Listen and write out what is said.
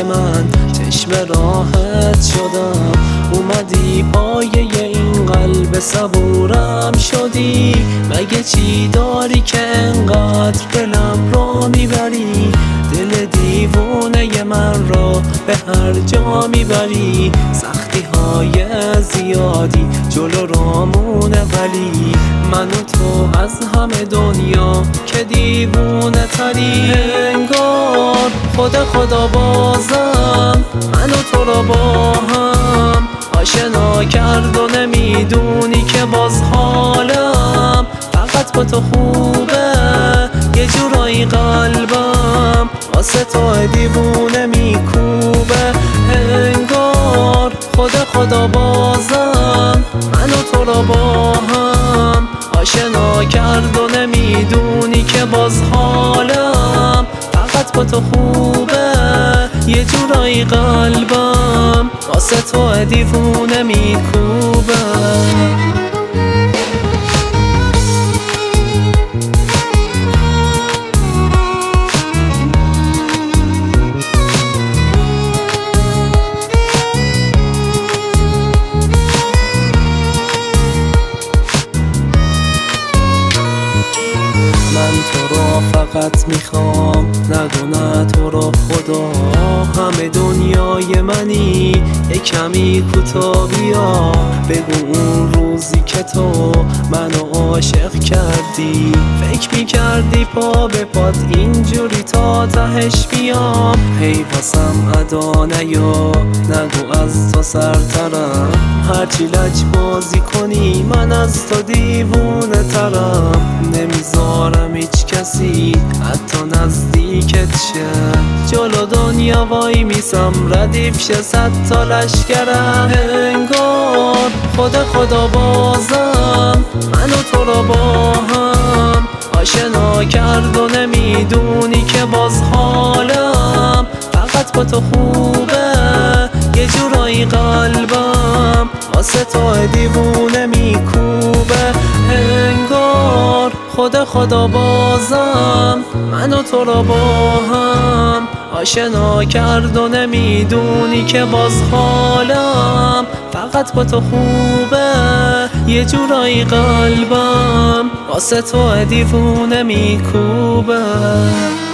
من چشم راحت شدم. اومدی پایه این قلب صبورم شدی. مگه چی داری که انقدر دلم را میبری؟ دل دیوونه من را به هر جا میبری. سختی های زیادی جلو رامونه، ولی من و تو از همه دنیا که دیوونه تری. انگار خدا بازم من و تو را با هم آشنا کرد و نمیدونی که باز حالم فقط با تو خوبه. یه جورایی قلبم واسه تو دیوونه میکوبه. انگار خدا بازم من و تو را با هم آشنا کرد و نمیدونی که باز حالم فقط با تو خوبه. یه جورایی قلبم واسه تو دیوونه میکوبه. من تو را فقط میخوام، نگو نه تو را خدا. همه دنیای منی، یه کمی کوتاه بیا. بگو اون روزی که تو منو عاشق کردی، فکر میکردی پا به پات اینجوری تا تهش بیام. هی واسم ادا نیا، نگو از تو سرترم. هرچی لج بازی کنی من از تو دیوونه ترم. نمیذارم هیچ کسی حتی نزدیکت شه. جلو دنیا وای میسم ردیف شه 100 تا لشکرم. انگار خدا بازم من و تو را با هم آشنا کرد و نمیدونی که باز حالم فقط با تو خوبه. یه جورایی قلبم واسه تو دیوونه میکوبه. انگار خدا بازم من و تو را با هم آشنا کرد و نمیدونی که باز حالم فقط با تو خوبه. یه جورایی قلبم واسه تو دیوونه میکوبه.